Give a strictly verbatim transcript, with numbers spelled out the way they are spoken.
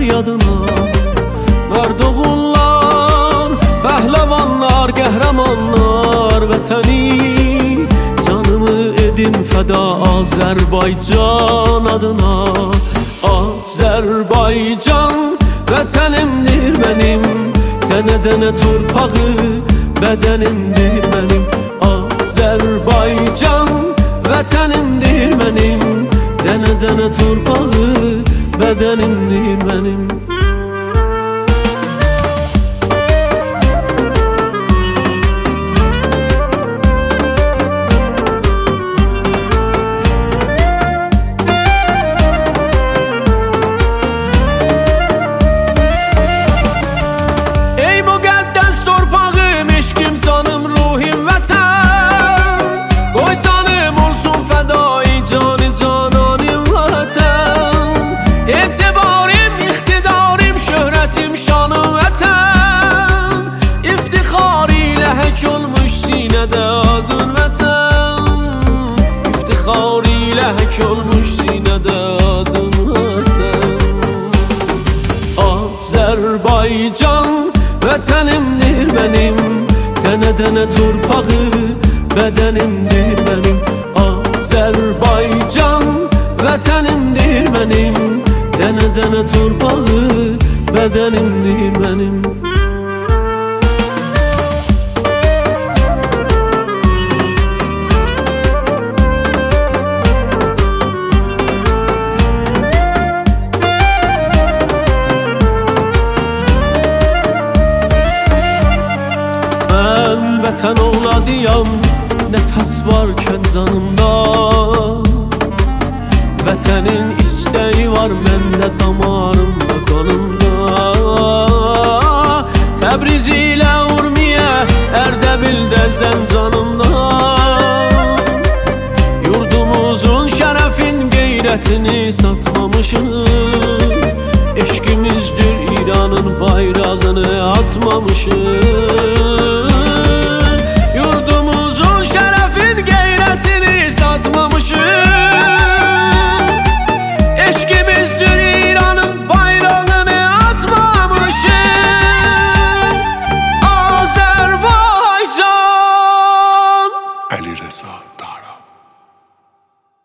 yadına. Mərd oğullar, pəhləvanlar, qəhrəmanlar, vətəni canımı edim fəda Azərbaycan adına. Azərbaycan vətənimdir mənim, dənə-dənə torpağı bədənimdir mənim. Azərbaycan vətənimdir mənim, dənə-dənə torpağı bədənimdir mənim. Hək olmuş sinədə adın vətən. Azərbaycan vətənimdir mənim, dənə-dənə torpağı bədənimdir mənim. Azərbaycan vətənimdir mənim, dənə-dənə torpağı bədənimdir mənim. Vətən ovladıyam, nəfəs varkən canımda. Vətənin istəyi var məndə, damarımda, qanımda. Təbriz ilə Urmiyə, Ərdəbildə zəncanımda. Yurdumuzun şərəfin qeyrətini satmamışıq. Eşqimizdir İranın bayrağını atmamışıq. Ali Reza.